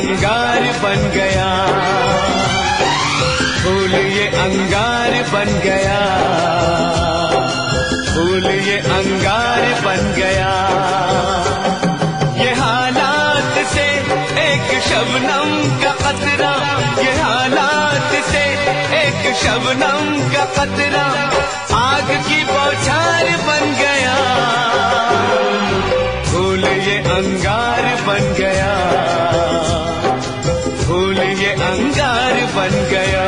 अंगार बन गया, फूल ये अंगार बन गया, फूल ये अंगार बन गया। ये हालात से एक शबनम का कतरा, ये हालात से एक शबनम का कतरा आग की बौछार बन गया, फूल ये अंगार बन गया, फूल ये अंगार बन गया।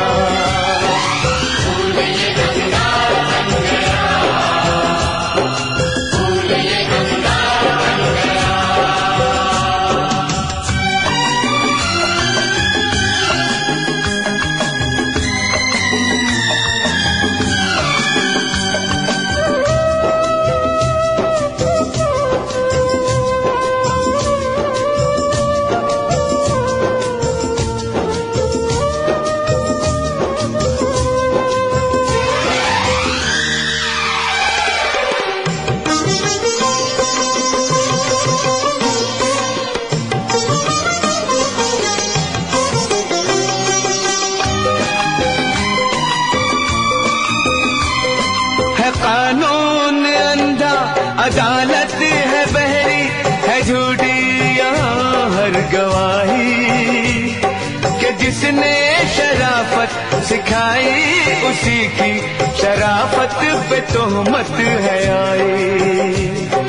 कानून अंधा, अदालत है बहरी, है झूठी यहाँ हर गवाही, कि जिसने शराफत सिखाई उसी की शराफत पे तोहमत है आई।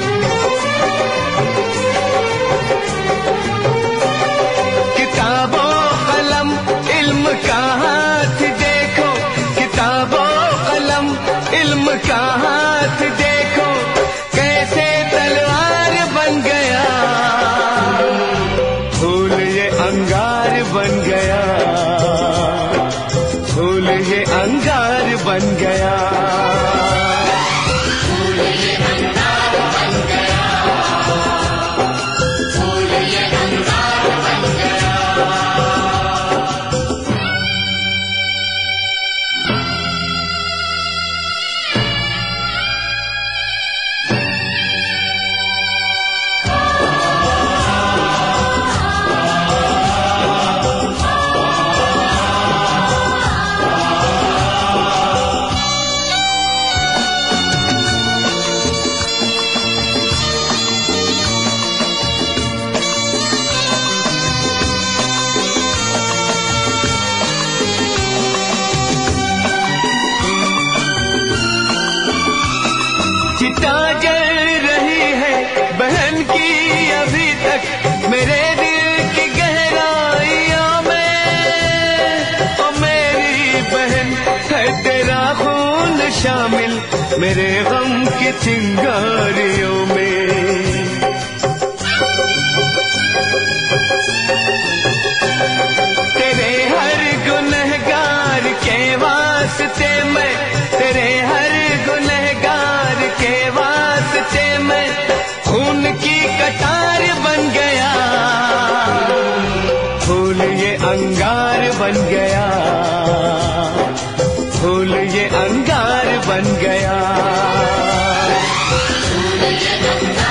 किताबों कलम इल्म का हाथ देखो, किताबों कलम इल्म का हाथ देखो, कैसे तलवार बन गया, फूल ये अंगार बन गया, फूल ये अंगार बन गया। चिता जल रही है बहन की अभी तक मेरे दिल की गहराइयों में, ओ मेरी बहन है तेरा खून शामिल मेरे गम की चिंगारियों में। तेरे हर गुनहगार के वास्ते मैं, तेरे हर गुनहगार के वास्ते मैं खून की कटार बन गया, फूल ये अंगार बन गया, फूल ये अंगार बन गया, फूल ये अंगार